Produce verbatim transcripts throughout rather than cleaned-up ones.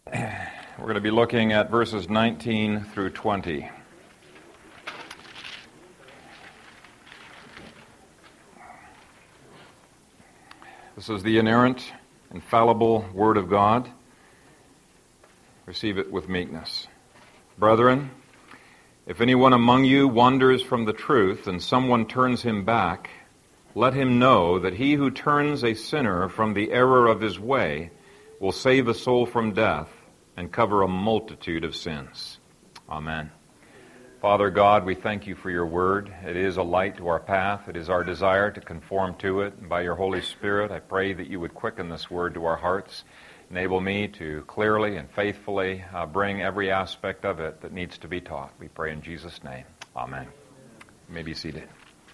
We're going to be looking at verses nineteen through twenty. This is the inerrant, infallible Word of God. Receive it with meekness. Brethren, if anyone among you wanders from the truth and someone turns him back, let him know that he who turns a sinner from the error of his way will save a soul from death and cover a multitude of sins. Amen. Father God, we thank you for your word. It is a light to our path. It is our desire to conform to it. And by your Holy Spirit, I pray that you would quicken this word to our hearts. Enable me to clearly and faithfully uh, bring every aspect of it that needs to be taught. We pray in Jesus' name. Amen. You may be seated.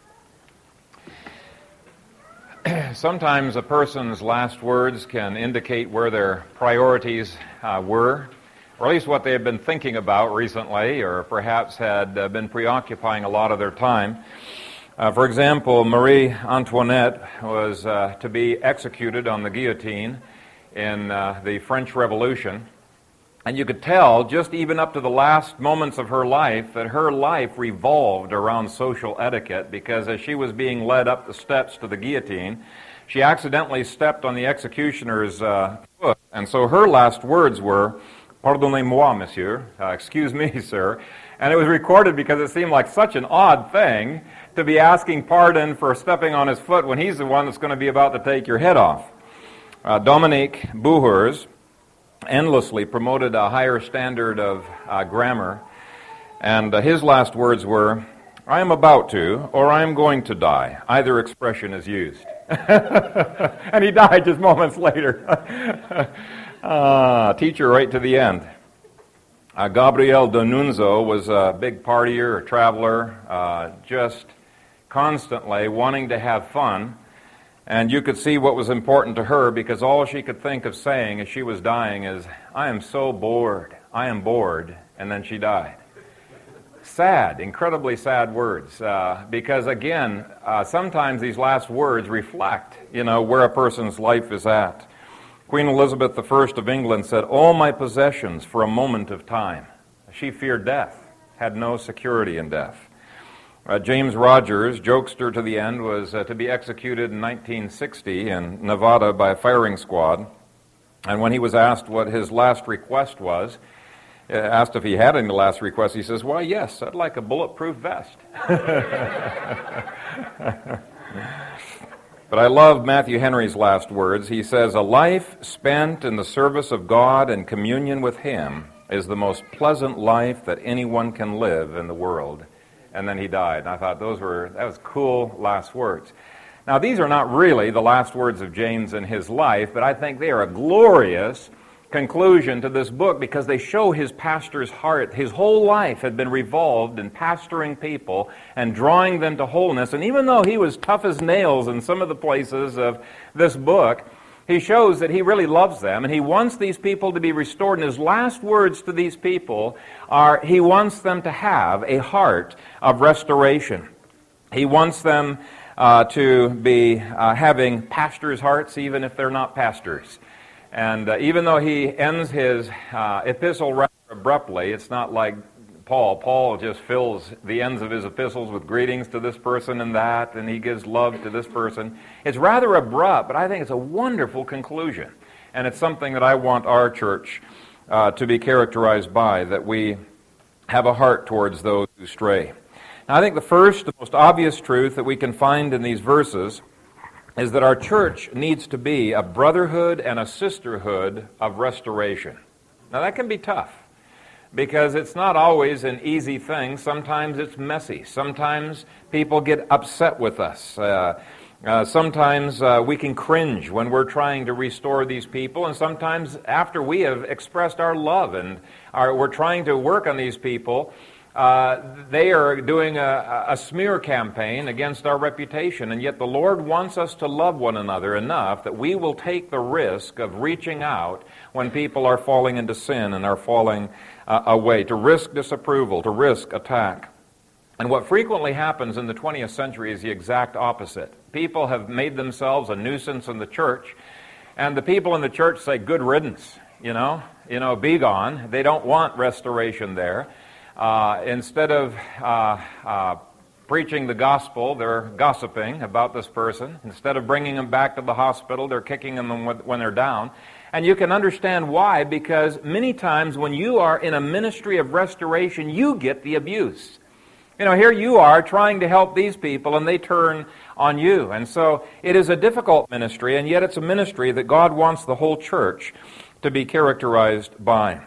Sometimes a person's last words can indicate where their priorities uh, were, or at least what they have been thinking about recently, or perhaps had uh, been preoccupying a lot of their time. Uh, for example, Marie Antoinette was uh, to be executed on the guillotine in uh, the French Revolution. And you could tell, just even up to the last moments of her life, that her life revolved around social etiquette, because as she was being led up the steps to the guillotine, she accidentally stepped on the executioner's uh, foot. And so her last words were, "Pardonnez-moi, monsieur," uh, excuse me, sir. And it was recorded because it seemed like such an odd thing to be asking pardon for stepping on his foot when he's the one that's going to be about to take your head off. Uh, Dominique Bouhurs endlessly promoted a higher standard of uh, grammar, and uh, his last words were, "I am about to, or I am going to die." Either expression is used. And he died just moments later. uh, teacher right to the end. Uh, Gabriel D'Annunzio was a big partier, a traveler, uh, just constantly wanting to have fun. And you could see what was important to her, because all she could think of saying as she was dying is, "I am so bored, I am bored," and then she died. Sad, incredibly sad words, uh, because again, uh, sometimes these last words reflect, you know, where a person's life is at. Queen Elizabeth the First of England said, "All my possessions for a moment of time." She feared death, had no security in death. Uh, James Rogers, jokester to the end, was uh, to be executed in nineteen sixty in Nevada by a firing squad. And when he was asked what his last request was, uh, asked if he had any last request, he says, "Why, yes, I'd like a bulletproof vest." But I love Matthew Henry's last words. He says, "A life spent in the service of God and communion with Him is the most pleasant life that anyone can live in the world." And then he died. And I thought those were, that was cool last words. Now, these are not really the last words of James in his life, but I think they are a glorious conclusion to this book, because they show his pastor's heart. His whole life had been revolved in pastoring people and drawing them to holiness. And even though he was tough as nails in some of the places of this book, he shows that he really loves them, and he wants these people to be restored. And his last words to these people are, he wants them to have a heart of restoration. He wants them uh, to be uh, having pastors' hearts, even if they're not pastors. And uh, even though he ends his uh, epistle rather abruptly, it's not like Paul. Paul just fills the ends of his epistles with greetings to this person and that, and he gives love to this person. It's rather abrupt, but I think it's a wonderful conclusion. And it's something that I want our church uh, to be characterized by, that we have a heart towards those who stray. Now, I think the first, the most obvious truth that we can find in these verses is that our church needs to be a brotherhood and a sisterhood of restoration. Now, that can be tough, because it's not always an easy thing. Sometimes it's messy. Sometimes people get upset with us. Uh, uh, sometimes uh, we can cringe when we're trying to restore these people, and sometimes after we have expressed our love and our, we're trying to work on these people, uh, they are doing a, a smear campaign against our reputation, and yet the Lord wants us to love one another enough that we will take the risk of reaching out when people are falling into sin and are falling uh, away, to risk disapproval, to risk attack. And what frequently happens in the twentieth century is the exact opposite. People have made themselves a nuisance in the church, and the people in the church say, "Good riddance." you know, you know, be gone. They don't want restoration there. Uh, instead of uh, uh, preaching the gospel, they're gossiping about this person. Instead of bringing them back to the hospital, they're kicking them when they're down. And you can understand why, because many times when you are in a ministry of restoration, you get the abuse. You know, here you are trying to help these people, and they turn on you. And so it is a difficult ministry, and yet it's a ministry that God wants the whole church to be characterized by.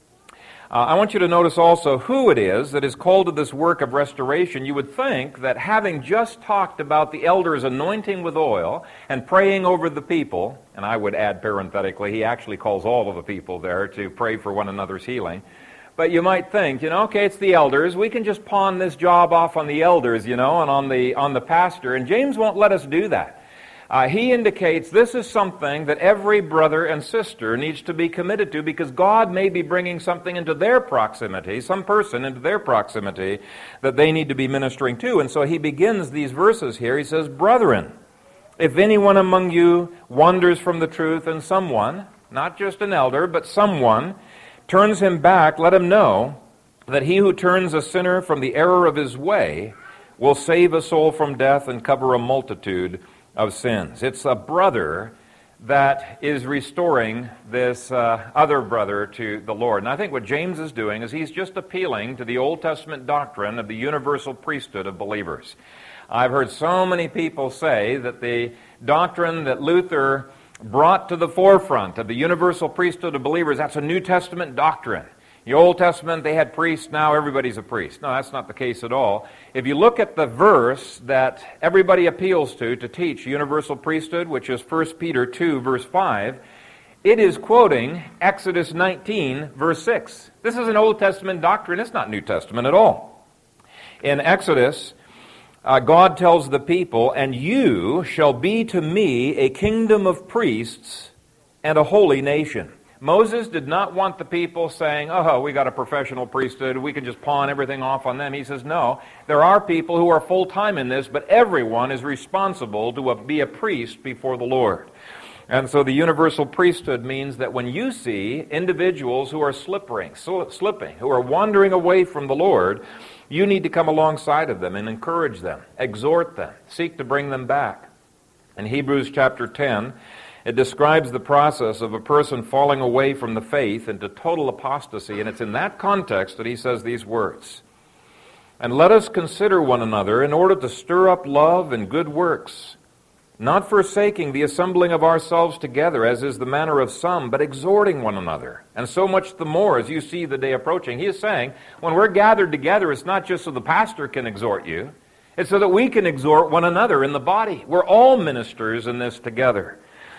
Uh, I want you to notice also who it is that is called to this work of restoration. You would think that having just talked about the elders anointing with oil and praying over the people, and I would add parenthetically, he actually calls all of the people there to pray for one another's healing. But you might think, you know, okay, it's the elders. We can just pawn this job off on the elders, you know, and on the on the pastor. And James won't let us do that. Uh, he indicates this is something that every brother and sister needs to be committed to, because God may be bringing something into their proximity, some person into their proximity that they need to be ministering to. And so he begins these verses here. He says, "Brethren, if anyone among you wanders from the truth, and someone, not just an elder, but someone, turns him back, let him know that he who turns a sinner from the error of his way will save a soul from death and cover a multitude of sins." It's a brother that is restoring this uh, other brother to the Lord. And I think what James is doing is he's just appealing to the Old Testament doctrine of the universal priesthood of believers. I've heard so many people say that the doctrine that Luther brought to the forefront of the universal priesthood of believers, that's a New Testament doctrine. The Old Testament, they had priests, now everybody's a priest. No, that's not the case at all. If you look at the verse that everybody appeals to to teach universal priesthood, which is First Peter two, verse five, it is quoting Exodus nineteen, verse six. This is an Old Testament doctrine. It's not New Testament at all. In Exodus, uh, God tells the people, "And you shall be to me a kingdom of priests and a holy nation." Moses did not want the people saying, "Oh, we got a professional priesthood, we can just pawn everything off on them." He says, no, there are people who are full-time in this, but everyone is responsible to be a priest before the Lord. And so the universal priesthood means that when you see individuals who are slipping, slipping, who are wandering away from the Lord, you need to come alongside of them and encourage them, exhort them, seek to bring them back. In Hebrews chapter ten, it describes the process of a person falling away from the faith into total apostasy, and it's in that context that he says these words. "And let us consider one another in order to stir up love and good works, not forsaking the assembling of ourselves together, as is the manner of some, but exhorting one another, and so much the more as you see the day approaching." He is saying, when we're gathered together, it's not just so the pastor can exhort you, it's so that we can exhort one another in the body. We're all ministers in this together.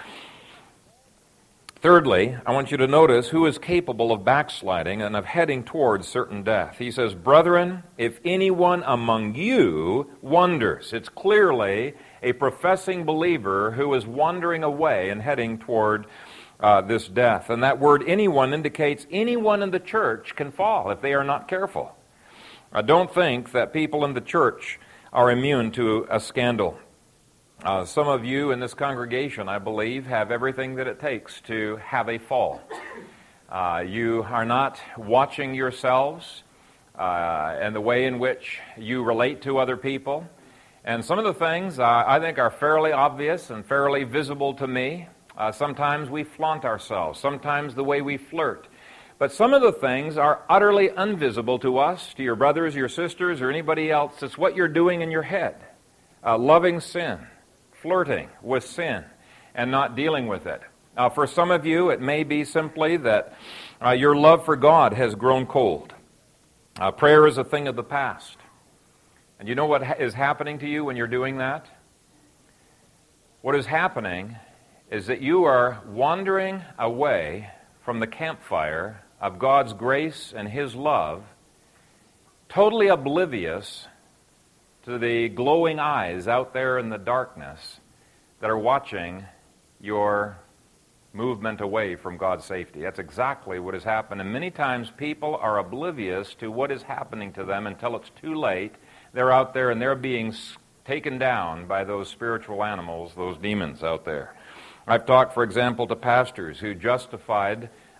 Thirdly, I want you to notice who is capable of backsliding and of heading towards certain death. He says, "Brethren, if anyone among you wanders," it's clearly a professing believer who is wandering away and heading toward uh, this death. And that word anyone indicates anyone in the church can fall if they are not careful. I don't think that people in the church are immune to a scandal. Uh, some of you in this congregation, I believe, have everything that it takes to have a fall. Uh, you are not watching yourselves uh, and the way in which you relate to other people. And some of the things uh, I think are fairly obvious and fairly visible to me. Uh, sometimes we flaunt ourselves, sometimes the way we flirt. But some of the things are utterly invisible to us, to your brothers, your sisters, or anybody else. It's what you're doing in your head. Uh, loving sin. Flirting with sin and not dealing with it. Uh, for some of you, it may be simply that uh, your love for God has grown cold. Uh, prayer is a thing of the past. And you know what ha- is happening to you when you're doing that? What is happening is that you are wandering away from the campfire of God's grace and His love, totally oblivious to the glowing eyes out there in the darkness that are watching your movement away from God's safety. That's exactly what has happened. And many times people are oblivious to what is happening to them until it's too late. They're out there and they're being taken down by those spiritual animals, those demons out there. I've talked, for example, to pastors who justified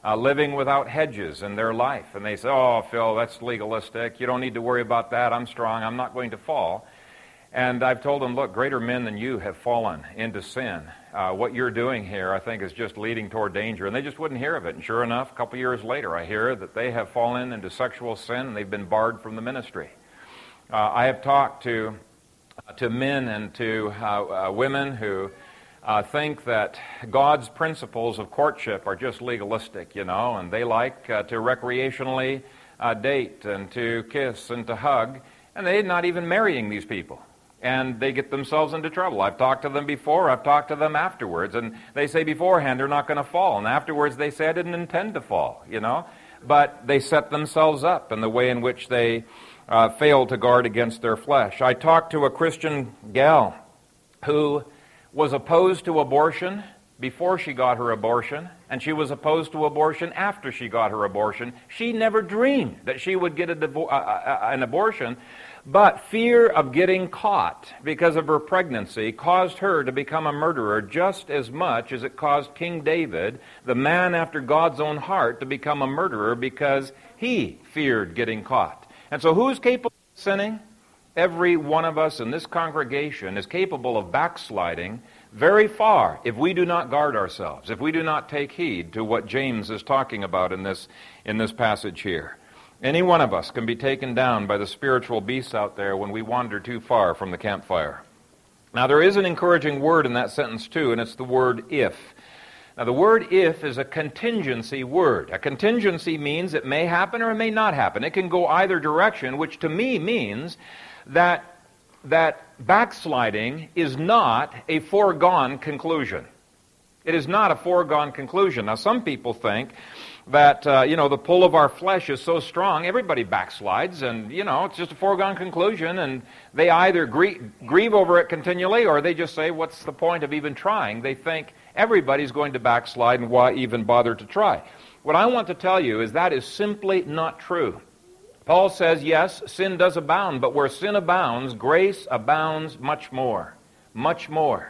uh, living without hedges in their life. And they say, oh, Phil, that's legalistic. You don't need to worry about that. I'm strong. I'm not going to fall. And I've told them, look, greater men than you have fallen into sin. Uh, what you're doing here, I think, is just leading toward danger. And they just wouldn't hear of it. And sure enough, a couple years later, I hear that they have fallen into sexual sin and they've been barred from the ministry. Uh, I have talked to uh, to men and to uh, uh, women who uh, think that God's principles of courtship are just legalistic, you know, and they like uh, to recreationally uh, date and to kiss and to hug, and they're not even marrying these people. And they get themselves into trouble. I've talked to them before, I've talked to them afterwards, and they say beforehand they're not going to fall, and afterwards they say I didn't intend to fall, you know. But they set themselves up in the way in which they uh, fail to guard against their flesh. I talked to a Christian gal who was opposed to abortion before she got her abortion, and she was opposed to abortion after she got her abortion. She never dreamed that she would get a divo- uh, uh, an abortion, but fear of getting caught because of her pregnancy caused her to become a murderer just as much as it caused King David, the man after God's own heart, to become a murderer because he feared getting caught. And so who's capable of sinning? Every one of us in this congregation is capable of backsliding very far if we do not guard ourselves, if we do not take heed to what James is talking about in this, in this passage here. Any one of us can be taken down by the spiritual beasts out there when we wander too far from the campfire. Now, there is an encouraging word in that sentence, too, and it's the word if. Now, the word if is a contingency word. A contingency means it may happen or it may not happen. It can go either direction, which to me means that that backsliding is not a foregone conclusion. It is not a foregone conclusion. Now, some people think that, uh, you know, the pull of our flesh is so strong, everybody backslides, and, you know, it's just a foregone conclusion, and they either grie- grieve over it continually, or they just say, what's the point of even trying? They think everybody's going to backslide, and why even bother to try? What I want to tell you is that is simply not true. Paul says, yes, sin does abound, but where sin abounds, grace abounds much more. Much more.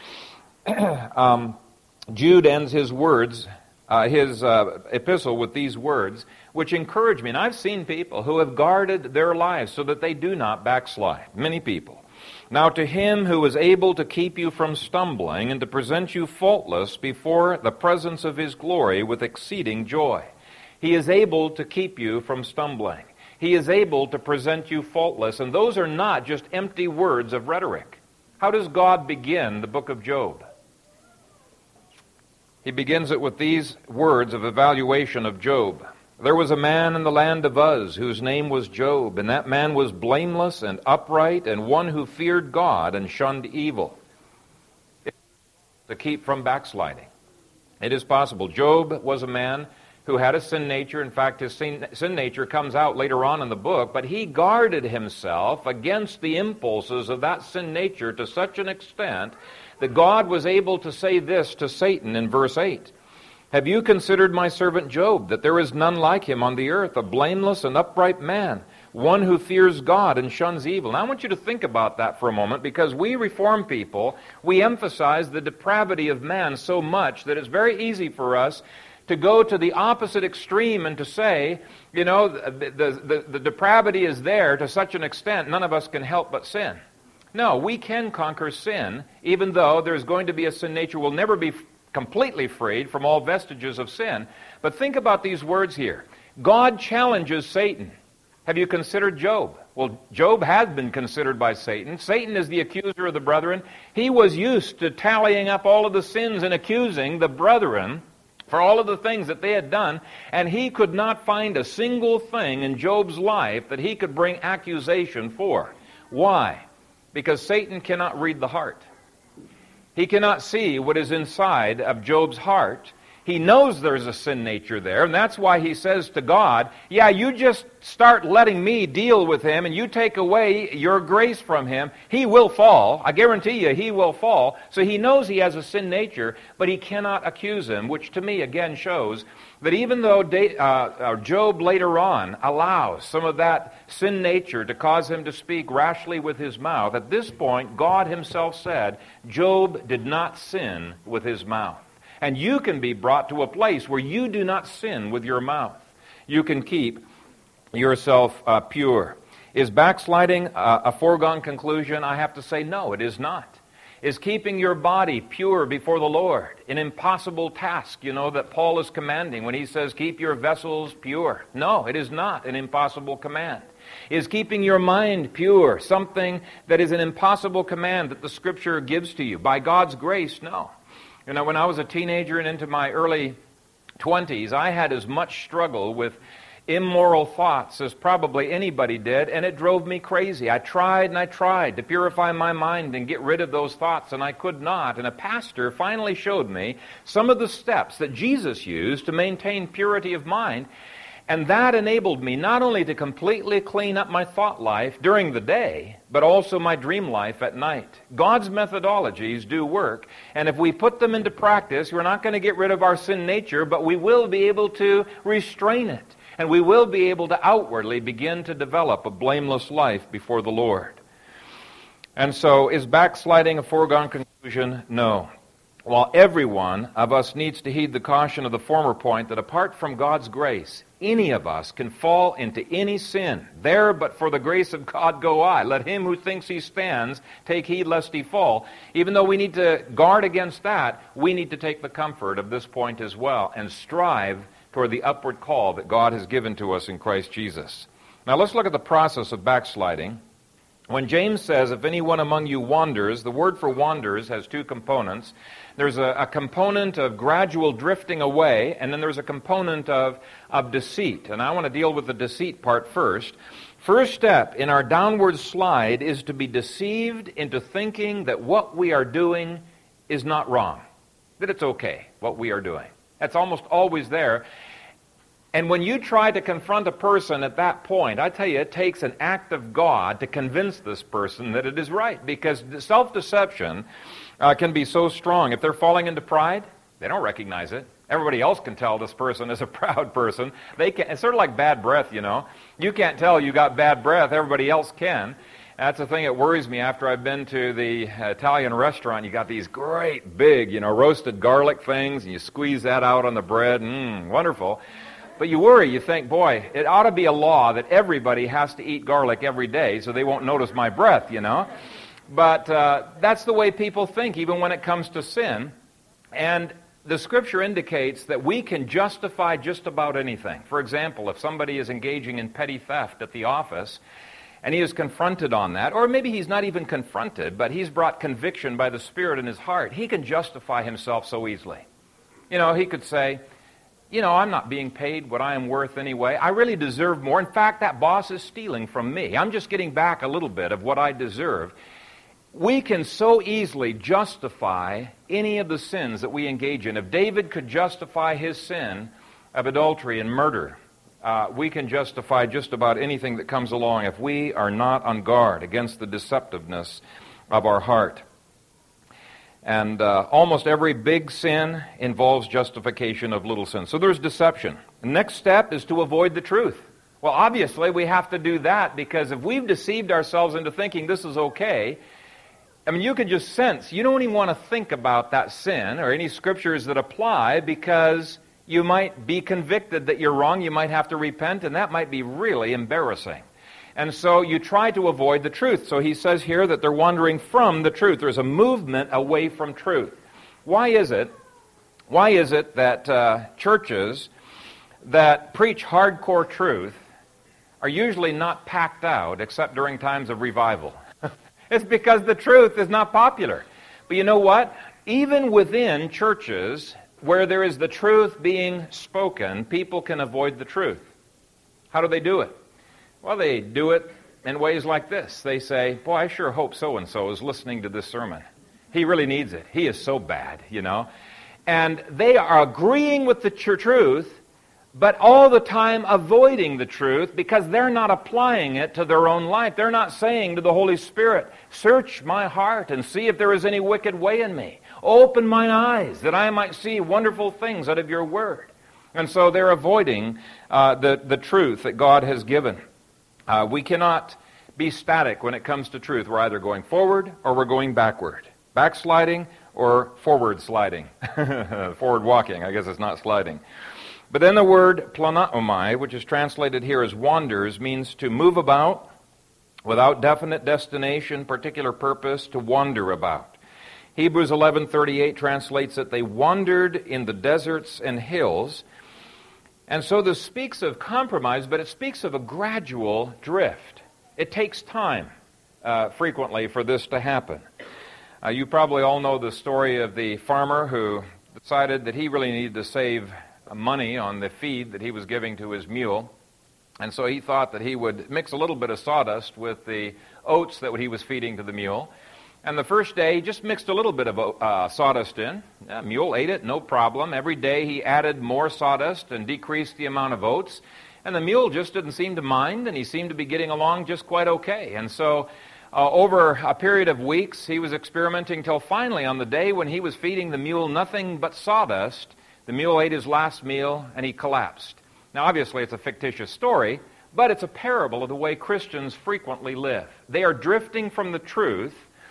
um, Jude ends his words, uh, his uh, epistle with these words, which encourage me. And I've seen people who have guarded their lives so that they do not backslide. Many people. Now to him who is able to keep you from stumbling and to present you faultless before the presence of his glory with exceeding joy. He is able to keep you from stumbling. He is able to present you faultless. And those are not just empty words of rhetoric. How does God begin the book of Job? He begins it with these words of evaluation of Job. There was a man in the land of Uz whose name was Job, and that man was blameless and upright and one who feared God and shunned evil. To keep from backsliding. It is possible. Job was a man who had a sin nature. In fact, his sin, sin nature comes out later on in the book, but he guarded himself against the impulses of that sin nature to such an extent that God was able to say this to Satan in verse eight. Have you considered my servant Job, that there is none like him on the earth, a blameless and upright man, one who fears God and shuns evil? Now I want you to think about that for a moment, because we Reformed people, we emphasize the depravity of man so much that it's very easy for us to go to the opposite extreme and to say, you know, the, the, the, the depravity is there to such an extent none of us can help but sin. No, we can conquer sin, even though there's going to be a sin nature. We'll never be completely freed from all vestiges of sin. But think about these words here. God challenges Satan. Have you considered Job? Well, Job has been considered by Satan. Satan is the accuser of the brethren. He was used to tallying up all of the sins and accusing the brethren for all of the things that they had done, and he could not find a single thing in Job's life that he could bring accusation for. Why? Because Satan cannot read the heart. He cannot see what is inside of Job's heart. He knows there's a sin nature there, and that's why he says to God, yeah, you just start letting me deal with him, and you take away your grace from him, he will fall. I guarantee you, he will fall. So he knows he has a sin nature, but he cannot accuse him, which to me, again, shows that even though uh, Job later on allows some of that sin nature to cause him to speak rashly with his mouth, at this point, God himself said, Job did not sin with his mouth. And you can be brought to a place where you do not sin with your mouth. You can keep yourself uh, pure. Is backsliding uh, a foregone conclusion? I have to say no, it is not. Is keeping your body pure before the Lord an impossible task, you know, that Paul is commanding when he says keep your vessels pure? No, it is not an impossible command. Is keeping your mind pure something that is an impossible command that the Scripture gives to you? By God's grace, no. You know, when I was a teenager and into my early twenties, I had as much struggle with immoral thoughts as probably anybody did, and it drove me crazy. I tried and I tried to purify my mind and get rid of those thoughts, and I could not. And a pastor finally showed me some of the steps that Jesus used to maintain purity of mind, and that enabled me not only to completely clean up my thought life during the day, but also my dream life at night. God's methodologies do work, and if we put them into practice, we're not going to get rid of our sin nature, but we will be able to restrain it. And we will be able to outwardly begin to develop a blameless life before the Lord. And so, is backsliding a foregone conclusion? No. While every one of us needs to heed the caution of the former point that apart from God's grace, any of us can fall into any sin. There, but for the grace of God go I. Let him who thinks he stands take heed lest he fall. Even though we need to guard against that, we need to take the comfort of this point as well and strive toward the upward call that God has given to us in Christ Jesus. Now let's look at the process of backsliding. When James says, if anyone among you wanders, the word for wanders has two components. There's a, a component of gradual drifting away, and then there's a component of, of deceit. And I want to deal with the deceit part first. First step in our downward slide is to be deceived into thinking that what we are doing is not wrong, that it's okay, what we are doing. That's almost always there. And when you try to confront a person at that point, I tell you, it takes an act of God to convince this person that it is right. Because self-deception uh, can be so strong. If they're falling into pride, they don't recognize it. Everybody else can tell this person is a proud person. They can. It's sort of like bad breath, you know. You can't tell you got bad breath. Everybody else can. That's the thing that worries me after I've been to the Italian restaurant. You got these great big, you know, roasted garlic things, and you squeeze that out on the bread. Mmm, wonderful. But you worry, you think, boy, it ought to be a law that everybody has to eat garlic every day so they won't notice my breath, you know. But uh, that's the way people think, even when it comes to sin. And the Scripture indicates that we can justify just about anything. For example, if somebody is engaging in petty theft at the office, and he is confronted on that, or maybe he's not even confronted, but he's brought conviction by the Spirit in his heart, he can justify himself so easily. You know, he could say, you know, I'm not being paid what I am worth anyway. I really deserve more. In fact, that boss is stealing from me. I'm just getting back a little bit of what I deserve. We can so easily justify any of the sins that we engage in. If David could justify his sin of adultery and murder, Uh, we can justify just about anything that comes along if we are not on guard against the deceptiveness of our heart. And uh, almost every big sin involves justification of little sin. So there's deception. The next step is to avoid the truth. Well, obviously we have to do that because if we've deceived ourselves into thinking this is okay, I mean, you can just sense, you don't even want to think about that sin or any scriptures that apply because you might be convicted that you're wrong, you might have to repent, and that might be really embarrassing. And so you try to avoid the truth. So he says here that they're wandering from the truth. There's a movement away from truth. Why is it, why is it that uh, churches that preach hardcore truth are usually not packed out except during times of revival? It's because the truth is not popular. But you know what? Even within churches where there is the truth being spoken, people can avoid the truth. How do they do it? Well, they do it in ways like this. They say, boy, I sure hope so-and-so is listening to this sermon. He really needs it. He is so bad, you know. And they are agreeing with the tr- truth, but all the time avoiding the truth because they're not applying it to their own life. They're not saying to the Holy Spirit, search my heart and see if there is any wicked way in me. Open mine eyes that I might see wonderful things out of your word. And so they're avoiding uh, the, the truth that God has given. Uh, we cannot be static when it comes to truth. We're either going forward or we're going backward. Backsliding or forward sliding, forward walking. I guess it's not sliding. But then the word planaomai, which is translated here as wanders, means to move about without definite destination, particular purpose, to wander about. Hebrews eleven thirty-eight translates that they wandered in the deserts and hills. And so this speaks of compromise, but it speaks of a gradual drift. It takes time, uh, frequently, for this to happen. Uh, you probably all know the story of the farmer who decided that he really needed to save money on the feed that he was giving to his mule. And so he thought that he would mix a little bit of sawdust with the oats that he was feeding to the mule. And the first day, he just mixed a little bit of uh, sawdust in. The mule ate it, no problem. Every day he added more sawdust and decreased the amount of oats. And the mule just didn't seem to mind, and he seemed to be getting along just quite okay. And so uh, over a period of weeks, he was experimenting till finally on the day when he was feeding the mule nothing but sawdust, the mule ate his last meal and he collapsed. Now, obviously, it's a fictitious story, but it's a parable of the way Christians frequently live. They are drifting from the truth,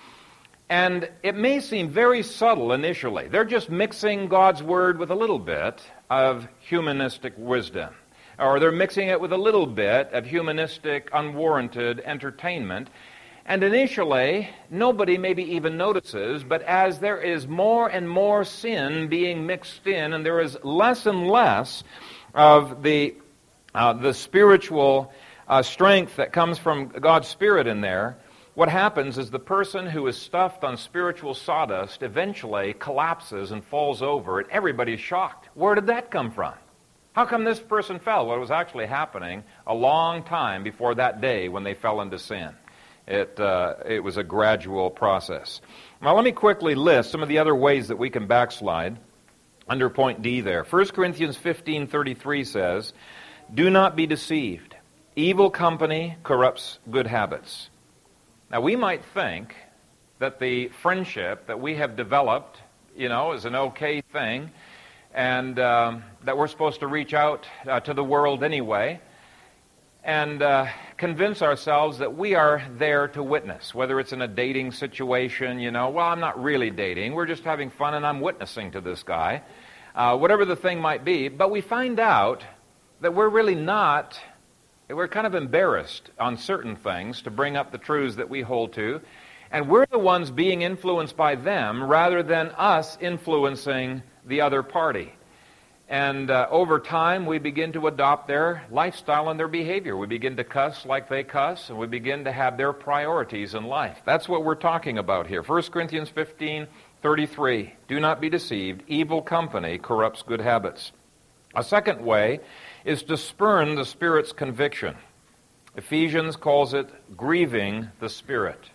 and it may seem very subtle initially. They're just mixing God's Word with a little bit of humanistic wisdom, or they're mixing it with a little bit of humanistic, unwarranted entertainment. And initially, nobody maybe even notices, but as there is more and more sin being mixed in, and there is less and less of the uh, the spiritual uh, strength that comes from God's Spirit in there, what happens is the person who is stuffed on spiritual sawdust eventually collapses and falls over, and everybody's shocked. Where did that come from? How come this person fell? Well, it was actually happening a long time before that day when they fell into sin. It, uh, it was a gradual process. Now, let me quickly list some of the other ways that we can backslide under point D there. First Corinthians fifteen thirty-three says, "Do not be deceived. Evil company corrupts good habits." Now, we might think that the friendship that we have developed, you know, is an okay thing, and um, that we're supposed to reach out uh, to the world anyway, and uh, convince ourselves that we are there to witness, whether it's in a dating situation, you know, well, I'm not really dating, we're just having fun and I'm witnessing to this guy, uh, whatever the thing might be. But we find out that we're really not, we're kind of embarrassed on certain things to bring up the truths that we hold to, and we're the ones being influenced by them rather than us influencing the other party. And uh, over time, we begin to adopt their lifestyle and their behavior. We begin to cuss like they cuss, and we begin to have their priorities in life. That's what we're talking about here. First Corinthians fifteen thirty-three, "Do not be deceived. Evil company corrupts good habits." A second way is to spurn the Spirit's conviction. Ephesians calls it grieving the Spirit.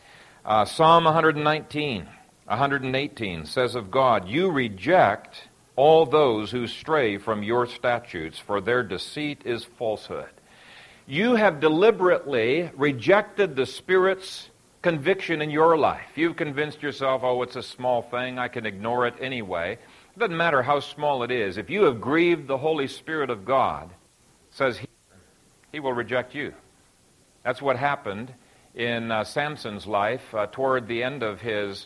Uh, Psalm one nineteen, one eighteen says of God, "You reject all those who stray from your statutes, for their deceit is falsehood." You have deliberately rejected the Spirit's conviction in your life. You've convinced yourself, oh, it's a small thing, I can ignore it anyway. It doesn't matter how small it is. If you have grieved the Holy Spirit of God, it says he, he will reject you. That's what happened in uh, Samson's life uh, toward the end of his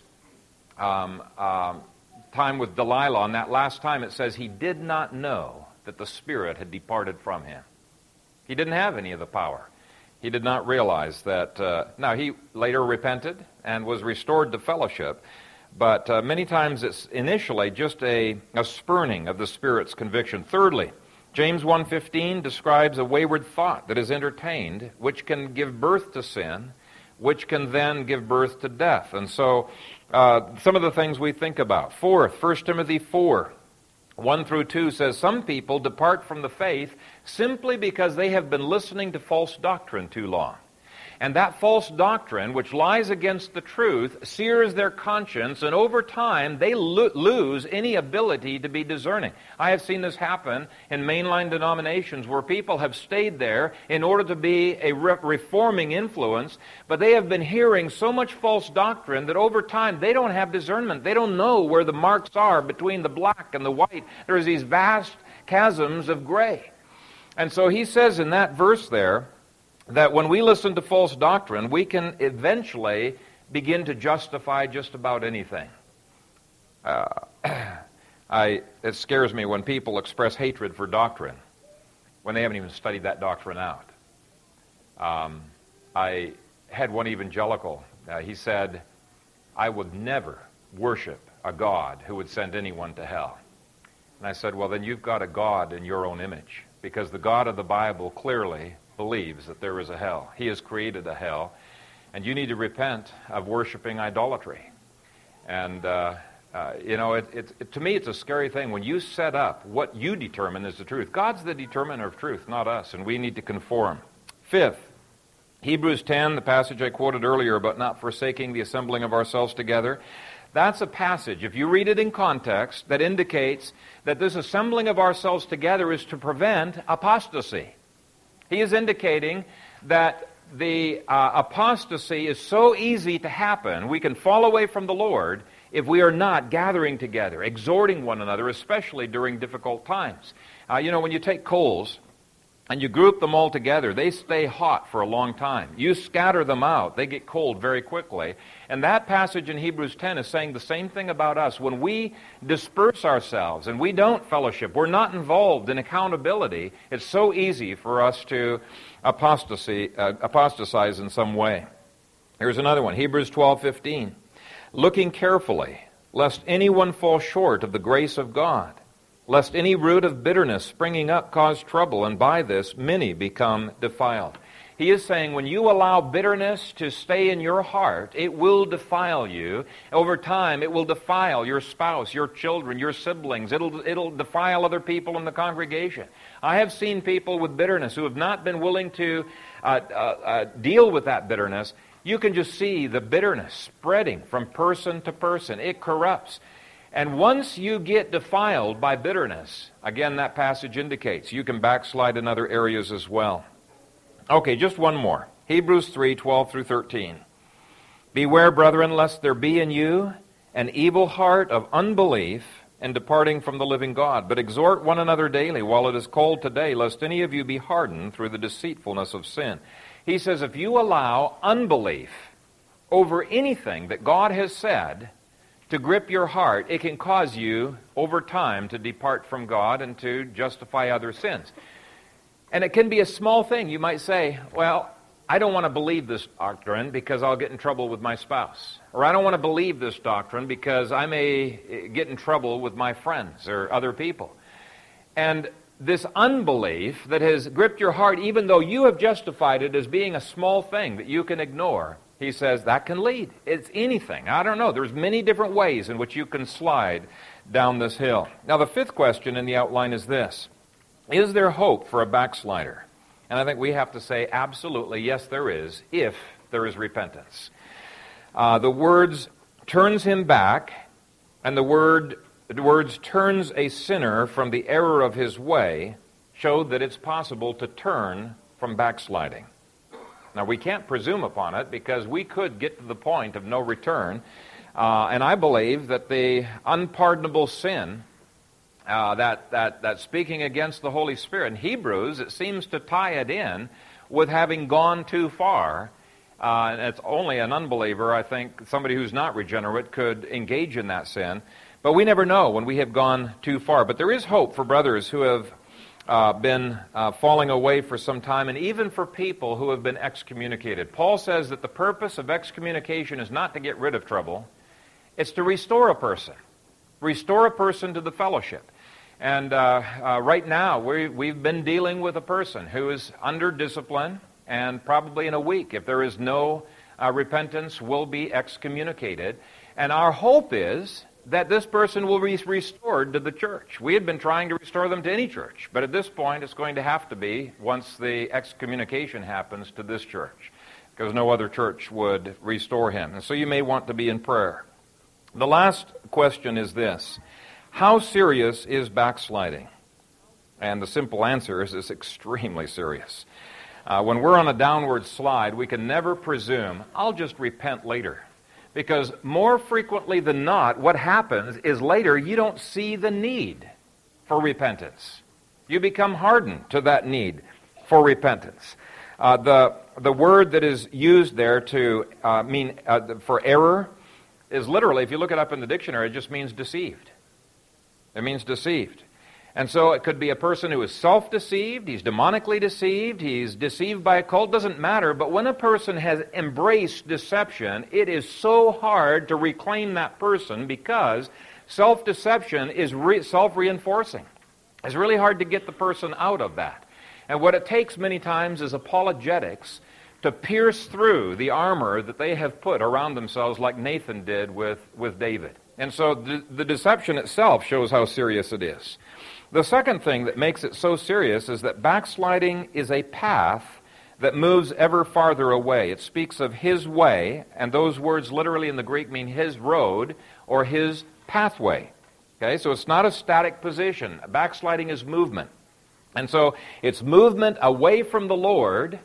um, um, time with Delilah. On that last time, it says he did not know that the Spirit had departed from him. He didn't have any of the power. He did not realize that. Uh, now, he later repented and was restored to fellowship, but uh, many times it's initially just a, a spurning of the Spirit's conviction. Thirdly, James one fifteen describes a wayward thought that is entertained, which can give birth to sin, which can then give birth to death. And so, Uh, some of the things we think about. Fourth, First Timothy four, one through two says, "Some people depart from the faith simply because they have been listening to false doctrine too long. And that false doctrine, which lies against the truth, sears their conscience, and over time they lo- lose any ability to be discerning." I have seen this happen in mainline denominations where people have stayed there in order to be a re- reforming influence, but they have been hearing so much false doctrine that over time they don't have discernment. They don't know where the marks are between the black and the white. There's these vast chasms of gray. And so he says in that verse there, that when we listen to false doctrine, we can eventually begin to justify just about anything. uh, I, it scares me when people express hatred for doctrine when they haven't even studied that doctrine out. Um, I had one evangelical, uh, he said, I would never worship a God who would send anyone to hell. And I said, well, then you've got a God in your own image, because the God of the Bible clearly believes that there is a hell. He has created a hell, and you need to repent of worshiping idolatry. And, uh, uh, you know, it, it, it, to me it's a scary thing when you set up what you determine is the truth. God's the determiner of truth, not us, and we need to conform. Fifth, Hebrews ten, the passage I quoted earlier about not forsaking the assembling of ourselves together. That's a passage, if you read it in context, that indicates that this assembling of ourselves together is to prevent apostasy. He is indicating that the uh, apostasy is so easy to happen, we can fall away from the Lord if we are not gathering together, exhorting one another, especially during difficult times. Uh, you know, when you take coals and you group them all together, they stay hot for a long time. You scatter them out, they get cold very quickly. And that passage in Hebrews ten is saying the same thing about us. When we disperse ourselves and we don't fellowship, we're not involved in accountability, it's so easy for us to apostasy, uh, apostatize in some way. Here's another one, Hebrews twelve fifteen. Looking carefully, lest anyone fall short of the grace of God, lest any root of bitterness springing up cause trouble, and by this many become defiled. He is saying when you allow bitterness to stay in your heart, it will defile you. Over time, it will defile your spouse, your children, your siblings. It'll, it'll defile other people in the congregation. I have seen people with bitterness who have not been willing to uh, uh, uh, deal with that bitterness. You can just see the bitterness spreading from person to person. It corrupts. And once you get defiled by bitterness, again, that passage indicates you can backslide in other areas as well. Okay, just one more. Hebrews three, twelve through thirteen. Beware, brethren, lest there be in you an evil heart of unbelief in departing from the living God. But exhort one another daily while it is called today, lest any of you be hardened through the deceitfulness of sin. He says if you allow unbelief over anything that God has said to grip your heart, it can cause you, over time, to depart from God and to justify other sins. And it can be a small thing. You might say, well, I don't want to believe this doctrine because I'll get in trouble with my spouse. Or I don't want to believe this doctrine because I may get in trouble with my friends or other people. And this unbelief that has gripped your heart, even though you have justified it as being a small thing that you can ignore, he says that can lead. It's anything. I don't know. There's many different ways in which you can slide down this hill. Now, the fifth question in the outline is this. Is there hope for a backslider? And I think we have to say absolutely, yes, there is, if there is repentance. Uh, the words turns him back, and the word the words turns a sinner from the error of his way show that it's possible to turn from backsliding. Now, we can't presume upon it because we could get to the point of no return. Uh, and I believe that the unpardonable sin, uh, that, that, that speaking against the Holy Spirit, in Hebrews, it seems to tie it in with having gone too far. Uh, and it's only an unbeliever, I think, somebody who's not regenerate could engage in that sin. But we never know when we have gone too far. But there is hope for brothers who have Uh, been uh, falling away for some time, and even for people who have been excommunicated. Paul says that the purpose of excommunication is not to get rid of trouble, it's to restore a person. Restore a person to the fellowship. And uh, uh, right now, we, we've been dealing with a person who is under discipline, and probably in a week, if there is no uh, repentance, will be excommunicated. And our hope is that this person will be restored to the church. We had been trying to restore them to any church, but at this point it's going to have to be, once the excommunication happens, to this church, because no other church would restore him. And so you may want to be in prayer. The last question is this: how serious is backsliding? And the simple answer is it's extremely serious. Uh, when we're on a downward slide, we can never presume, I'll just repent later. Because more frequently than not, what happens is later you don't see the need for repentance. You become hardened to that need for repentance. Uh, the, the word that is used there to uh, mean uh, for error is literally, if you look it up in the dictionary, it just means deceived. It means deceived. And so it could be a person who is self-deceived, he's demonically deceived, he's deceived by a cult, doesn't matter. But when a person has embraced deception, it is so hard to reclaim that person because self-deception is re- self-reinforcing. It's really hard to get the person out of that. And what it takes many times is apologetics to pierce through the armor that they have put around themselves like Nathan did with, with David. And so the, the deception itself shows how serious it is. The second thing that makes it so serious is that backsliding is a path that moves ever farther away. It speaks of his way, and those words literally in the Greek mean his road or his pathway. Okay, so it's not a static position. Backsliding is movement. And so it's movement away from the Lord,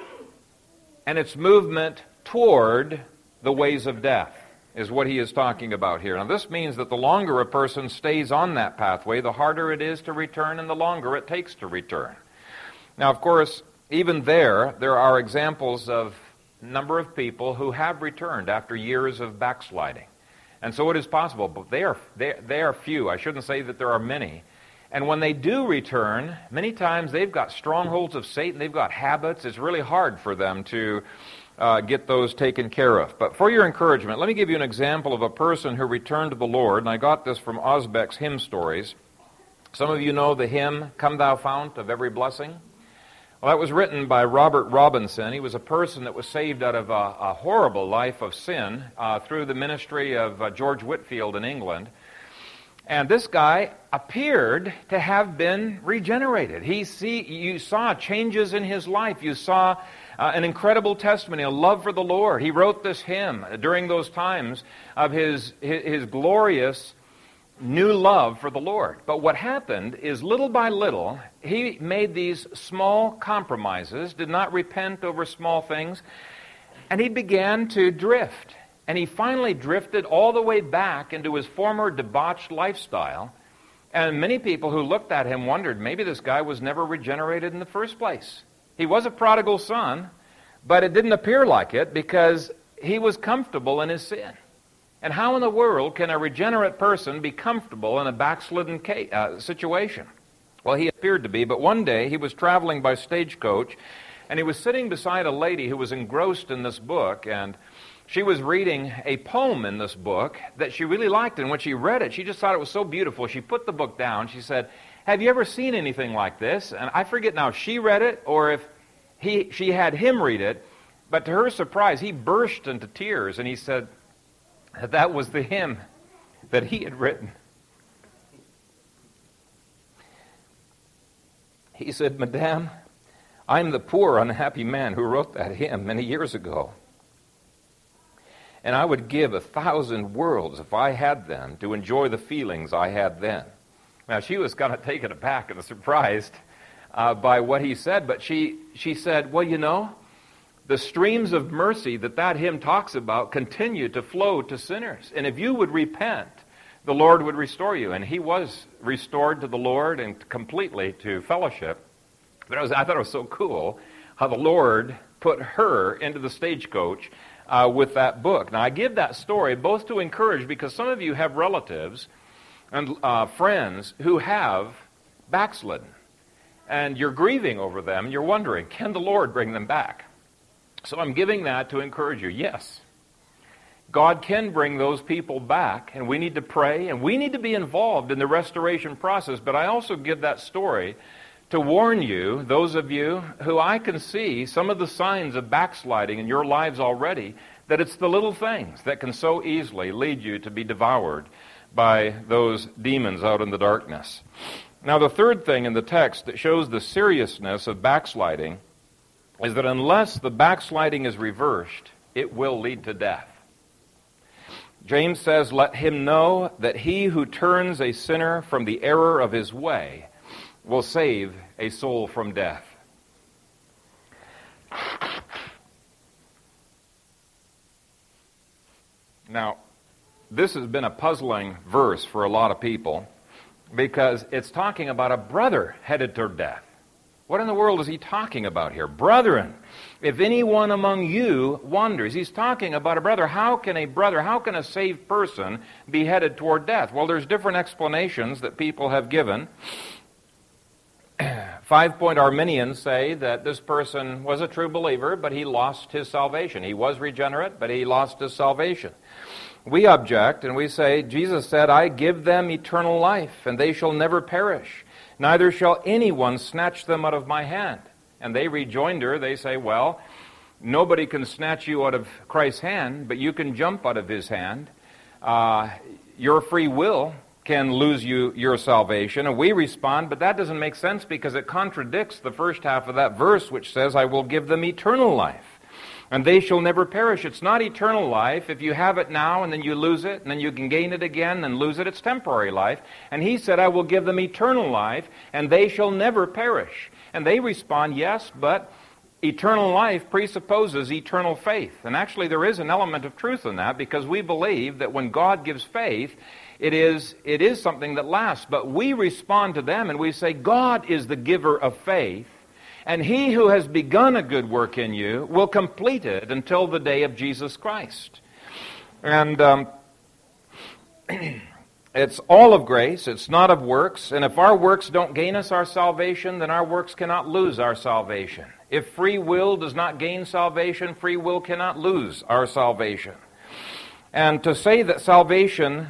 and it's movement toward the ways of death, is what he is talking about here. Now this means that the longer a person stays on that pathway, the harder it is to return and the longer it takes to return. Now of course, even there, there are examples of a number of people who have returned after years of backsliding. And so it is possible, but they are, they, they are few. I shouldn't say that there are many. And when they do return, many times they've got strongholds of Satan, they've got habits. It's really hard for them to Uh, get those taken care of. But for your encouragement, let me give you an example of a person who returned to the Lord, and I got this from Osbeck's Hymn Stories. Some of you know the hymn, Come Thou Fount of Every Blessing. Well, that was written by Robert Robinson. He was a person that was saved out of a, a horrible life of sin uh, through the ministry of uh, George Whitefield in England. And this guy appeared to have been regenerated. He see, you saw changes in his life. You saw uh, an incredible testimony, a love for the Lord. He wrote this hymn during those times of his, his, his glorious new love for the Lord. But what happened is little by little, he made these small compromises, did not repent over small things, and he began to drift. And he finally drifted all the way back into his former debauched lifestyle. And many people who looked at him wondered, maybe this guy was never regenerated in the first place. He was a prodigal son, but it didn't appear like it because he was comfortable in his sin. And how in the world can a regenerate person be comfortable in a backslidden ca- uh, situation? Well, he appeared to be, but one day he was traveling by stagecoach, and he was sitting beside a lady who was engrossed in this book, and she was reading a poem in this book that she really liked, and when she read it, she just thought it was so beautiful. She put the book down. She said, have you ever seen anything like this? And I forget now if she read it or if he, she had him read it, but to her surprise, he burst into tears, and he said that that was the hymn that he had written. He said, Madame, I'm the poor, unhappy man who wrote that hymn many years ago. And I would give a thousand worlds, if I had them, to enjoy the feelings I had then. Now, she was kind of taken aback and surprised uh, by what he said, but she, she said, well, you know, the streams of mercy that that hymn talks about continue to flow to sinners. And if you would repent, the Lord would restore you. And he was restored to the Lord and completely to fellowship. But it was, I thought it was so cool how the Lord put her into the stagecoach Uh, with that book. Now, I give that story both to encourage, because some of you have relatives and uh, friends who have backslidden, and you're grieving over them, and you're wondering, can the Lord bring them back? So I'm giving that to encourage you. Yes, God can bring those people back, and we need to pray, and we need to be involved in the restoration process, but I also give that story to warn you, those of you who I can see some of the signs of backsliding in your lives already, that it's the little things that can so easily lead you to be devoured by those demons out in the darkness. Now, the third thing in the text that shows the seriousness of backsliding is that unless the backsliding is reversed, it will lead to death. James says, let him know that he who turns a sinner from the error of his way will save a soul from death. Now, this has been a puzzling verse for a lot of people because it's talking about a brother headed toward death. What in the world is he talking about here? Brethren, if anyone among you wanders, he's talking about a brother. How can a brother, how can a saved person be headed toward death? Well, there's different explanations that people have given. Five-point Arminians say that this person was a true believer, but he lost his salvation. He was regenerate, but he lost his salvation. We object, and we say, Jesus said, I give them eternal life, and they shall never perish. Neither shall anyone snatch them out of my hand. And they rejoinder, they say, well, nobody can snatch you out of Christ's hand, but you can jump out of his hand. Uh, your free will can lose you your salvation. And we respond, but that doesn't make sense because it contradicts the first half of that verse, which says, I will give them eternal life, and they shall never perish. It's not eternal life. If you have it now and then you lose it, and then you can gain it again and lose it, it's temporary life. And he said, I will give them eternal life, and they shall never perish. And they respond, yes, but eternal life presupposes eternal faith. And actually there is an element of truth in that, because we believe that when God gives faith, it is, it is something that lasts. But we respond to them and we say, God is the giver of faith, and he who has begun a good work in you will complete it until the day of Jesus Christ. And um, it's all of grace, it's not of works. And if our works don't gain us our salvation, then our works cannot lose our salvation. If free will does not gain salvation, free will cannot lose our salvation. And to say that salvation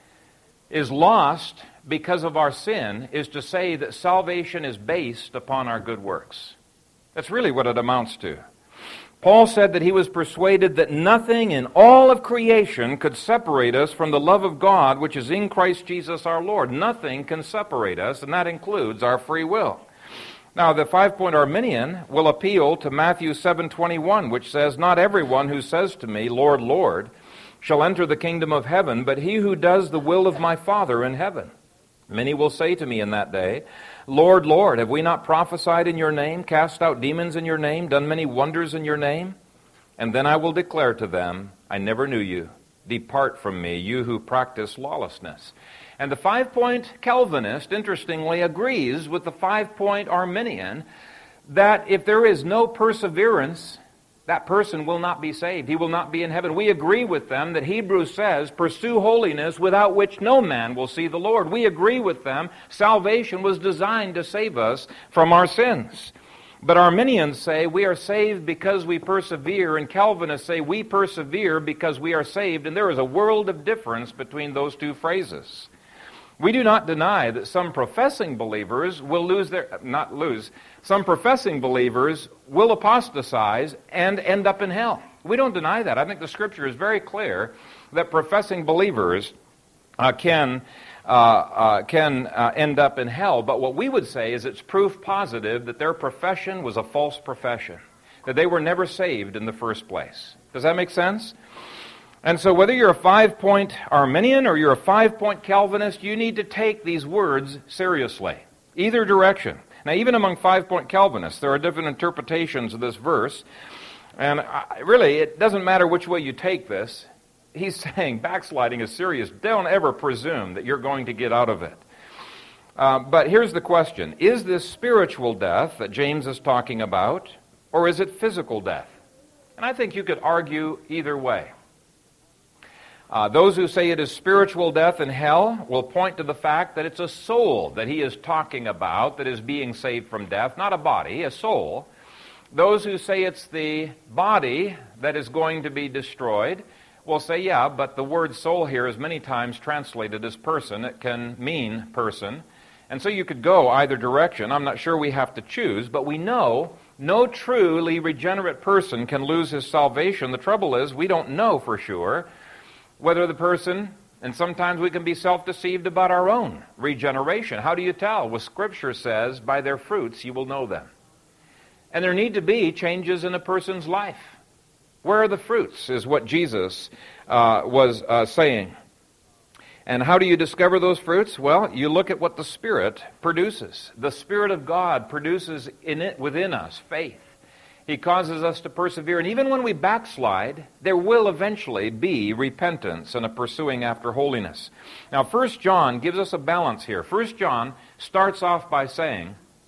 is lost because of our sin is to say that salvation is based upon our good works. That's really what it amounts to. Paul said that he was persuaded that nothing in all of creation could separate us from the love of God which is in Christ Jesus our Lord. Nothing can separate us, and that includes our free will. Now, the five-point Arminian will appeal to Matthew seven twenty-one, which says, not everyone who says to me, Lord, Lord, shall enter the kingdom of heaven, but he who does the will of my Father in heaven. Many will say to me in that day, Lord, Lord, have we not prophesied in your name, cast out demons in your name, done many wonders in your name? And then I will declare to them, I never knew you. Depart from me, you who practice lawlessness. And the five-point Calvinist, interestingly, agrees with the five-point Arminian that if there is no perseverance, that person will not be saved. He will not be in heaven. We agree with them that Hebrews says, pursue holiness without which no man will see the Lord. We agree with them. Salvation was designed to save us from our sins. But Arminians say we are saved because we persevere, and Calvinists say we persevere because we are saved, and there is a world of difference between those two phrases. We do not deny that some professing believers will lose their, not lose, some professing believers will apostatize and end up in hell. We don't deny that. I think the Scripture is very clear that professing believers uh, can uh, uh, can uh, end up in hell. But what we would say is it's proof positive that their profession was a false profession, that they were never saved in the first place. Does that make sense? And so whether you're a five-point Arminian or you're a five-point Calvinist, you need to take these words seriously. Either direction. Now, even among five-point Calvinists, there are different interpretations of this verse. And I, really, it doesn't matter which way you take this. He's saying backsliding is serious. Don't ever presume that you're going to get out of it. Uh, but here's the question. Is this spiritual death that James is talking about, or is it physical death? And I think you could argue either way. Uh, those who say it is spiritual death in hell will point to the fact that it's a soul that he is talking about that is being saved from death, not a body, a soul. Those who say it's the body that is going to be destroyed will say, yeah, but the word soul here is many times translated as person. It can mean person. And so you could go either direction. I'm not sure we have to choose, but we know no truly regenerate person can lose his salvation. The trouble is we don't know for sure whether the person, and sometimes we can be self-deceived about our own regeneration. How do you tell? Well, Scripture says, by their fruits you will know them. And there need to be changes in a person's life. Where are the fruits, is what Jesus uh, was uh, saying. And how do you discover those fruits? Well, you look at what the Spirit produces. The Spirit of God produces in it, within us faith. He causes us to persevere. And even when we backslide, there will eventually be repentance and a pursuing after holiness. Now, First John gives us a balance here. First John starts off by saying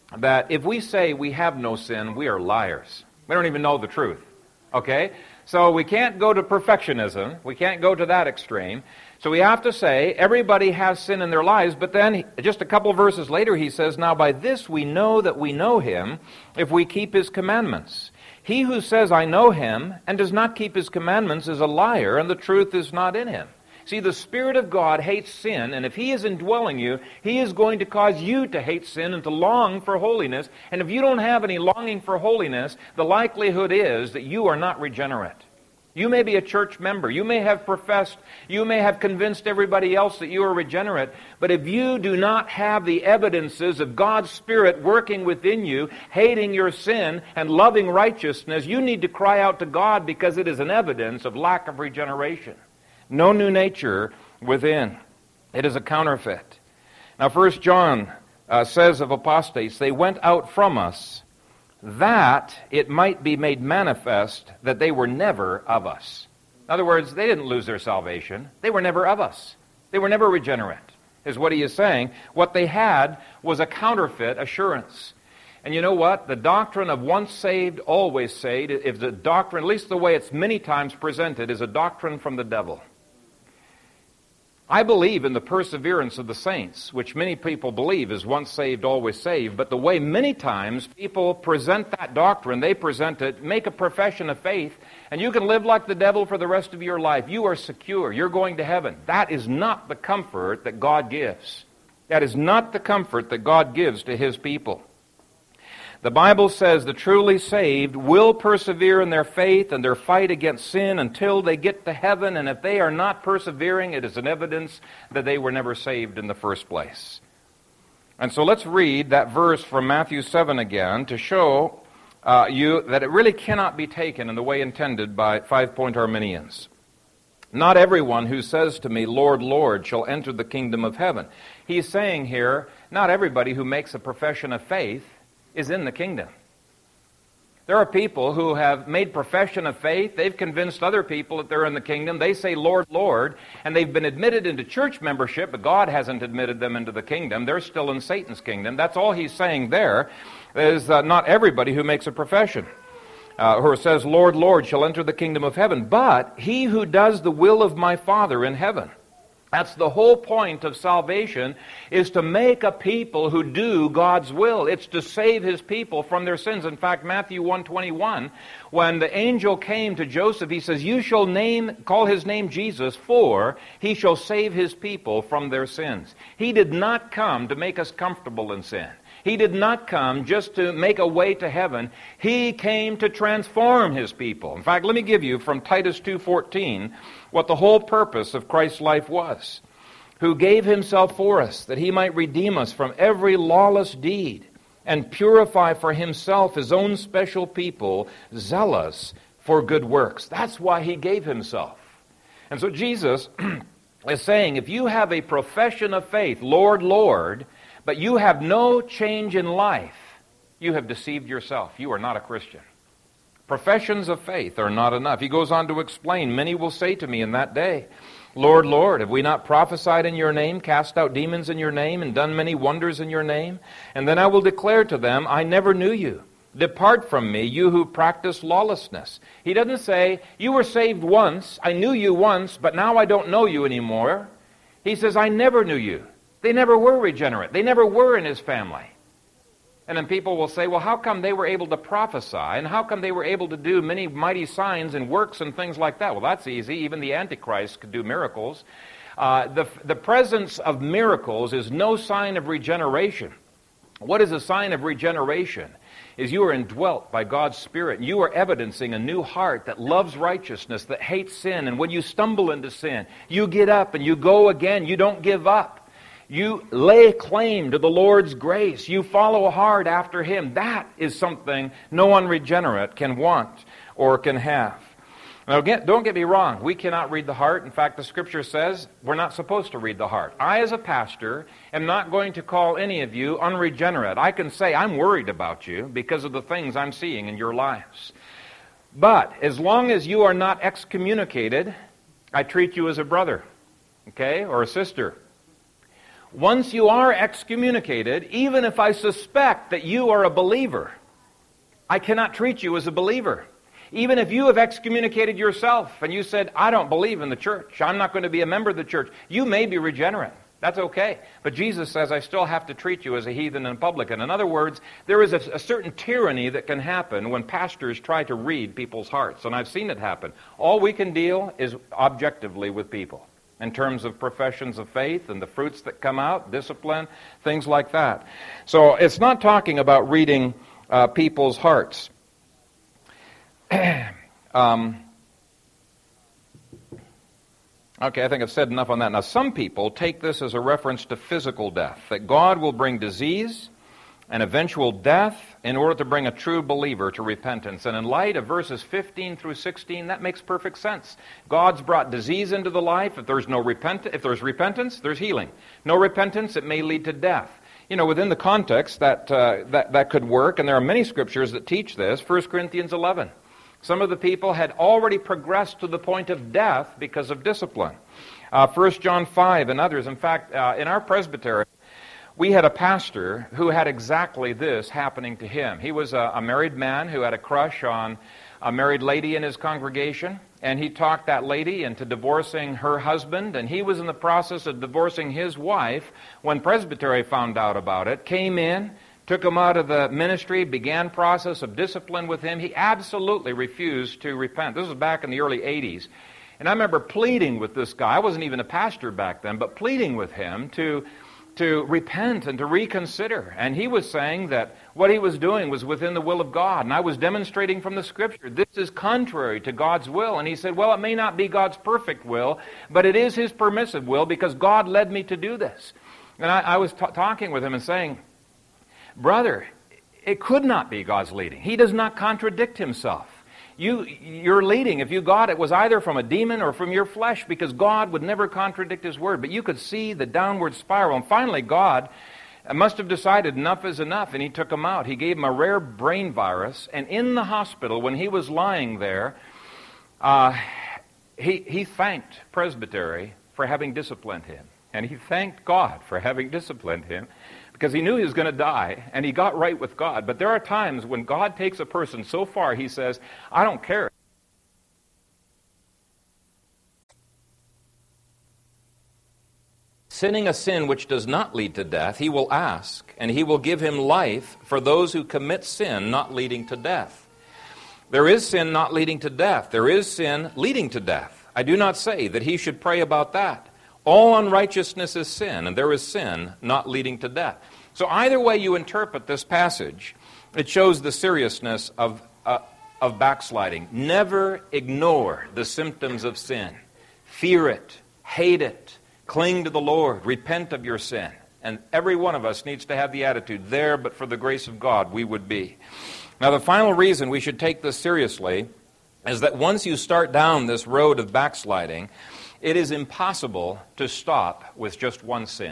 that if we say we have no sin, we are liars. We don't even know the truth. Okay? So we can't go to perfectionism. We can't go to that extreme. So we have to say everybody has sin in their lives, but then just a couple of verses later he says, now by this we know that we know him if we keep his commandments. He who says, I know him, and does not keep his commandments is a liar, and the truth is not in him. See, the Spirit of God hates sin, and if he is indwelling you, he is going to cause you to hate sin and to long for holiness. And if you don't have any longing for holiness, the likelihood is that you are not regenerate. You may be a church member. You may have professed, you may have convinced everybody else that you are regenerate. But if you do not have the evidences of God's Spirit working within you, hating your sin and loving righteousness, you need to cry out to God, because it is an evidence of lack of regeneration. No new nature within. It is a counterfeit. Now, First John uh, says of apostates, they went out from us, that it might be made manifest that they were never of us. In other words, they didn't lose their salvation. They were never of us. They were never regenerate, is what he is saying. What they had was a counterfeit assurance. And you know what? The doctrine of once saved, always saved, if the doctrine, at least the way it's many times presented, is a doctrine from the devil. I believe in the perseverance of the saints, which many people believe is once saved, always saved. But the way many times people present that doctrine, they present it, make a profession of faith, and you can live like the devil for the rest of your life. You are secure. You're going to heaven. That is not the comfort that God gives. That is not the comfort that God gives to his people. The Bible says the truly saved will persevere in their faith and their fight against sin until they get to heaven, and if they are not persevering, it is an evidence that they were never saved in the first place. And so let's read that verse from Matthew seven again to show uh, you that it really cannot be taken in the way intended by five-point Arminians. Not everyone who says to me, Lord, Lord, shall enter the kingdom of heaven. He's saying here, not everybody who makes a profession of faith is in the kingdom. There are people who have made profession of faith. They've convinced other people that they're in the kingdom. They say, Lord, Lord, and they've been admitted into church membership, but God hasn't admitted them into the kingdom. They're still in Satan's kingdom. That's all he's saying there, is uh, not everybody who makes a profession, uh, who says, Lord, Lord, shall enter the kingdom of heaven, but he who does the will of my Father in heaven. That's the whole point of salvation, is to make a people who do God's will. It's to save his people from their sins. In fact, Matthew one twenty-one, when the angel came to Joseph, he says, you shall name, call his name Jesus, for he shall save his people from their sins. He did not come to make us comfortable in sin. He did not come just to make a way to heaven. He came to transform his people. In fact, let me give you from Titus two fourteen what the whole purpose of Christ's life was. Who gave himself for us, that he might redeem us from every lawless deed, and purify for himself his own special people, zealous for good works. That's why he gave himself. And so Jesus is saying, if you have a profession of faith, Lord, Lord, but you have no change in life, you have deceived yourself. You are not a Christian. Professions of faith are not enough. He goes on to explain, many will say to me in that day, Lord, Lord, have we not prophesied in your name, cast out demons in your name, and done many wonders in your name? And then I will declare to them, I never knew you. Depart from me, you who practice lawlessness. He doesn't say, you were saved once, I knew you once, but now I don't know you anymore. He says, I never knew you. They never were regenerate. They never were in his family. And then people will say, well, how come they were able to prophesy? And how come they were able to do many mighty signs and works and things like that? Well, that's easy. Even the Antichrist could do miracles. Uh, the, the presence of miracles is no sign of regeneration. What is a sign of regeneration? Is you are indwelt by God's Spirit. You are evidencing a new heart that loves righteousness, that hates sin. And when you stumble into sin, you get up and you go again. You don't give up. You lay claim to the Lord's grace. You follow hard after him. That is something no unregenerate can want or can have. Now, again, don't get me wrong. We cannot read the heart. In fact, the Scripture says we're not supposed to read the heart. I, as a pastor, am not going to call any of you unregenerate. I can say I'm worried about you because of the things I'm seeing in your lives. But as long as you are not excommunicated, I treat you as a brother, okay, or a sister. Once you are excommunicated, even if I suspect that you are a believer, I cannot treat you as a believer. Even if you have excommunicated yourself and you said, I don't believe in the church, I'm not going to be a member of the church, you may be regenerate. That's okay. But Jesus says, I still have to treat you as a heathen and publican. In other words, there is a, a certain tyranny that can happen when pastors try to read people's hearts. And I've seen it happen. All we can deal is objectively with people in terms of professions of faith and the fruits that come out, discipline, things like that. So it's not talking about reading uh, people's hearts. um, okay, I think I've said enough on that. Now, some people take this as a reference to physical death, that God will bring disease and eventual death in order to bring a true believer to repentance. And in light of verses fifteen through sixteen, that makes perfect sense. God's brought disease into the life. If there's no repent- if there's repentance, there's healing. No repentance, it may lead to death. You know, within the context, that, uh, that, that could work, and there are many scriptures that teach this. First Corinthians eleven. Some of the people had already progressed to the point of death because of discipline. Uh, First John five and others. In fact, uh, in our presbytery, we had a pastor who had exactly this happening to him. He was a, a married man who had a crush on a married lady in his congregation, and he talked that lady into divorcing her husband, and he was in the process of divorcing his wife when presbytery found out about it, came in, took him out of the ministry, began process of discipline with him. He absolutely refused to repent. This was back in the early eighties. And I remember pleading with this guy. I wasn't even a pastor back then, but pleading with him to, to repent and to reconsider. And he was saying that what he was doing was within the will of God. And I was demonstrating from the Scripture, this is contrary to God's will. And he said, well, it may not be God's perfect will, but it is His permissive will because God led me to do this. And I, I was t- talking with him and saying, brother, it could not be God's leading. He does not contradict Himself. You, your leading, if you got it, was either from a demon or from your flesh, because God would never contradict His word. But you could see the downward spiral. And finally, God must have decided enough is enough, and He took him out. He gave him a rare brain virus, and in the hospital, when he was lying there, uh, he, he thanked Presbytery for having disciplined him. And he thanked God for having disciplined him, because he knew he was going to die, and he got right with God. But there are times when God takes a person so far, He says, I don't care. Sinning a sin which does not lead to death, He will ask, and He will give him life for those who commit sin not leading to death. There is sin not leading to death. There is sin leading to death. I do not say that he should pray about that. All unrighteousness is sin, and there is sin not leading to death. So either way you interpret this passage, it shows the seriousness of, uh, of backsliding. Never ignore the symptoms of sin. Fear it, hate it, cling to the Lord, repent of your sin. And every one of us needs to have the attitude, there, but for the grace of God, we would be. Now, the final reason we should take this seriously is that once you start down this road of backsliding, it is impossible to stop with just one sin.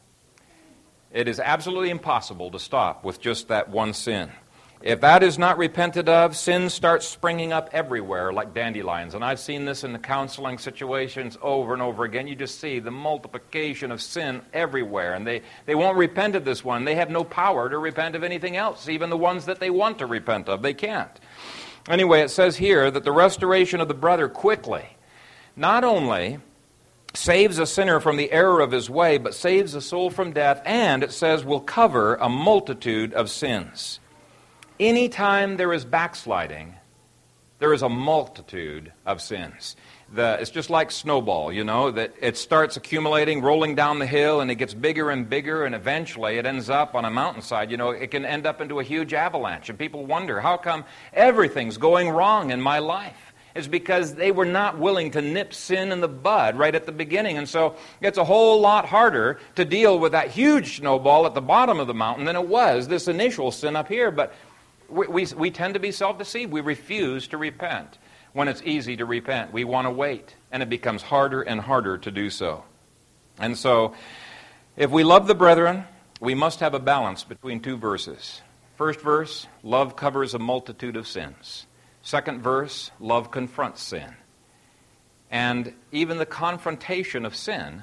It is absolutely impossible to stop with just that one sin. If that is not repented of, sin starts springing up everywhere like dandelions. And I've seen this in the counseling situations over and over again. You just see the multiplication of sin everywhere. And they, they won't repent of this one. They have no power to repent of anything else. Even the ones that they want to repent of, they can't. Anyway, it says here that the restoration of the brother quickly not only saves a sinner from the error of his way, but saves a soul from death, and it says will cover a multitude of sins. Anytime there is backsliding, there is a multitude of sins. The, it's just like snowball, you know, that it starts accumulating, rolling down the hill, and it gets bigger and bigger, and eventually it ends up on a mountainside. You know, it can end up into a huge avalanche, and people wonder, how come everything's going wrong in my life? It's because they were not willing to nip sin in the bud right at the beginning. And so it's a whole lot harder to deal with that huge snowball at the bottom of the mountain than it was this initial sin up here. But we, we, we tend to be self-deceived. We refuse to repent when it's easy to repent. We want to wait, and it becomes harder and harder to do so. And so if we love the brethren, we must have a balance between two verses. First verse, love covers a multitude of sins. Second verse, love confronts sin. And even the confrontation of sin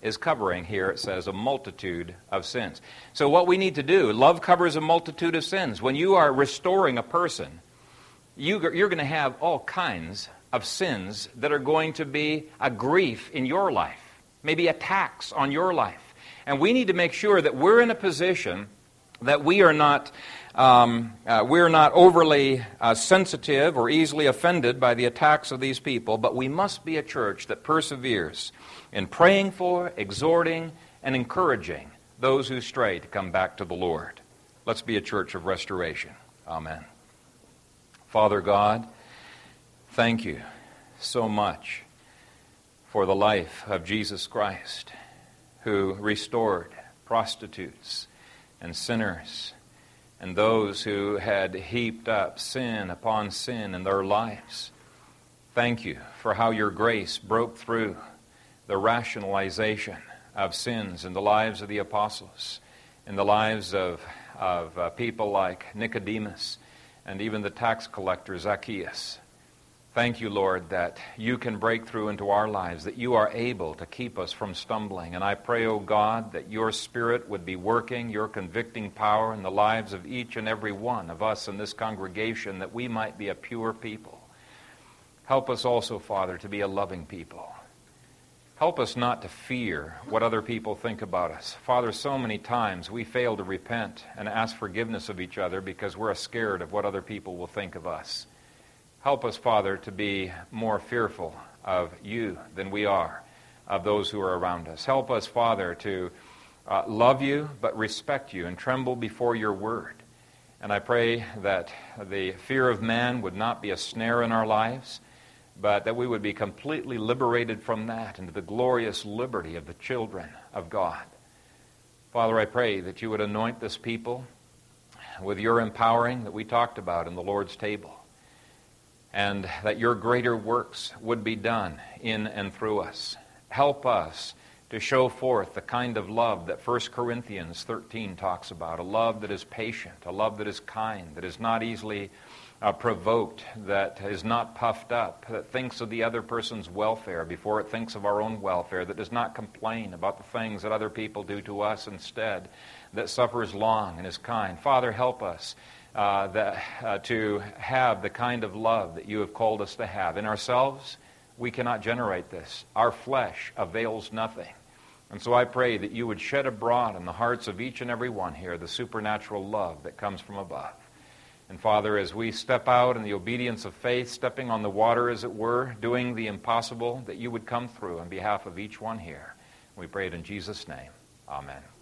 is covering here, it says, a multitude of sins. So what we need to do, love covers a multitude of sins. When you are restoring a person, you, you're going to have all kinds of sins that are going to be a grief in your life, maybe attacks on your life. And we need to make sure that we're in a position that we are not um, uh, we're not overly uh, sensitive or easily offended by the attacks of these people, but we must be a church that perseveres in praying for, exhorting, and encouraging those who stray to come back to the Lord. Let's be a church of restoration. Amen. Father God, thank you so much for the life of Jesus Christ, who restored prostitutes and sinners and those who had heaped up sin upon sin in their lives. Thank you for how your grace broke through the rationalization of sins in the lives of the apostles, in the lives of, of uh, people like Nicodemus, and even the tax collector Zacchaeus. Thank you, Lord, that you can break through into our lives, that you are able to keep us from stumbling. And I pray, O God, that your Spirit would be working, your convicting power in the lives of each and every one of us in this congregation, that we might be a pure people. Help us also, Father, to be a loving people. Help us not to fear what other people think about us. Father, so many times we fail to repent and ask forgiveness of each other because we're scared of what other people will think of us. Help us, Father, to be more fearful of you than we are of those who are around us. Help us, Father, to uh, love you but respect you and tremble before your word. And I pray that the fear of man would not be a snare in our lives, but that we would be completely liberated from that into the glorious liberty of the children of God. Father, I pray that you would anoint this people with your empowering that we talked about in the Lord's table, and that your greater works would be done in and through us. Help us to show forth the kind of love that First Corinthians thirteen talks about, a love that is patient, a love that is kind, that is not easily uh, provoked, that is not puffed up, that thinks of the other person's welfare before it thinks of our own welfare, that does not complain about the things that other people do to us instead, that suffers long and is kind. Father, help us Uh, that, uh, to have the kind of love that you have called us to have. In ourselves, we cannot generate this. Our flesh avails nothing. And so I pray that you would shed abroad in the hearts of each and every one here the supernatural love that comes from above. And Father, as we step out in the obedience of faith, stepping on the water as it were, doing the impossible, that you would come through on behalf of each one here. We pray it in Jesus' name. Amen.